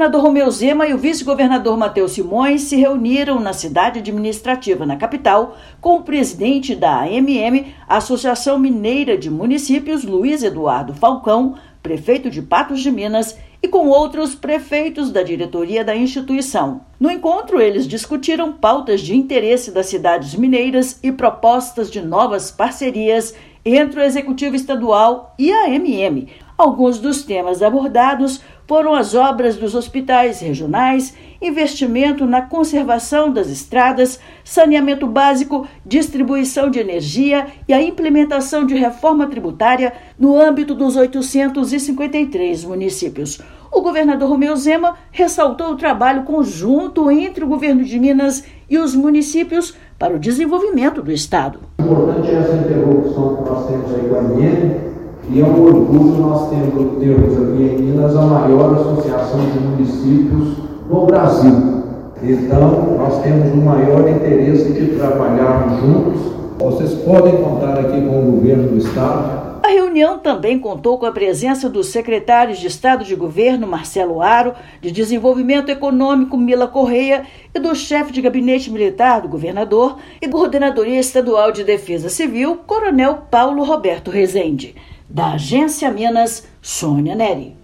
governador Romeu Zema e o vice-governador Matheus Simões se reuniram na cidade administrativa, na capital, com o presidente da AMM, Associação Mineira de Municípios, Luiz Eduardo Falcão, prefeito de Patos de Minas, e com outros prefeitos da diretoria da instituição. No encontro, eles discutiram pautas de interesse das cidades mineiras e propostas de novas parcerias entre o Executivo Estadual e a AMM. Alguns dos temas abordados foram as obras dos hospitais regionais, investimento na conservação das estradas, saneamento básico, distribuição de energia e a implementação de reforma tributária no âmbito dos 853 municípios. O governador Romeu Zema ressaltou o trabalho conjunto entre o governo de Minas e os municípios para o desenvolvimento do Estado. Importante é essa interlocução que nós temos aí com a AMM. E é um orgulho nós termos aqui em Minas a maior associação de municípios no Brasil. Então, nós temos o maior interesse de trabalharmos juntos. Vocês podem contar aqui com o governo do Estado. A reunião também contou com a presença dos secretários de Estado de Governo, Marcelo Aro, de Desenvolvimento Econômico, Mila Correia, e do chefe de gabinete militar do governador e da Coordenadoria Estadual de Defesa Civil, Coronel Paulo Roberto Rezende. Da Agência Minas, Sônia Neri.